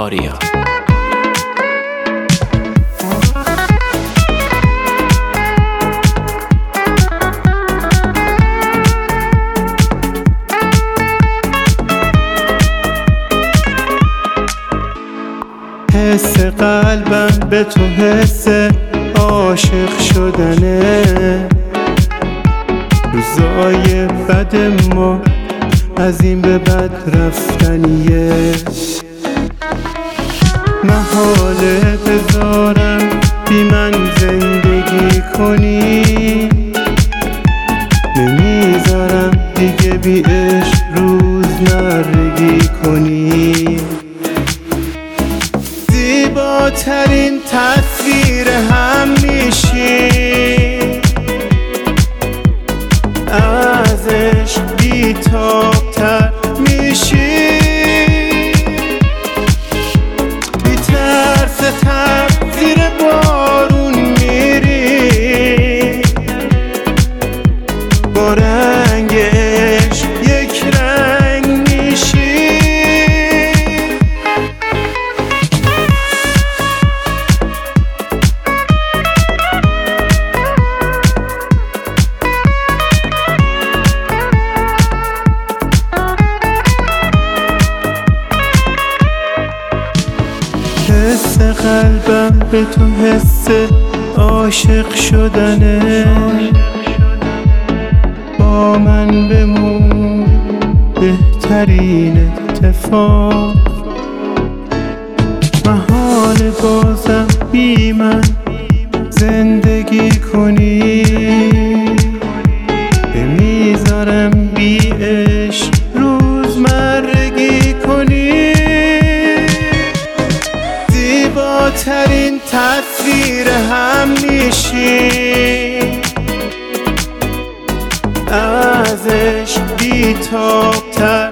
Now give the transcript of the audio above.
آریا. حس قلبم به تو حس عاشق شدنه، روزای بد ما از این به بد رفتنیه. محاله بذارم بی من زندگی کنی، نمیذارم دیگه بی عشق روزمرگی کنی. زیباترین تصویر هم میشی، ازش بی‌تاب‌تر میشی. بی ترس تر زیر بارون میری، با رنگ عشق یک رنگ میشی. حس قلبم به تو حس عاشق شدنه، با من بمون بهترین اتفاق. محال بازم بی من زندگی کنی، نمیذارم بی عشق روزمرگی کنی. زیباترین تصویر هم میشی، ازش بی‌تاب‌تر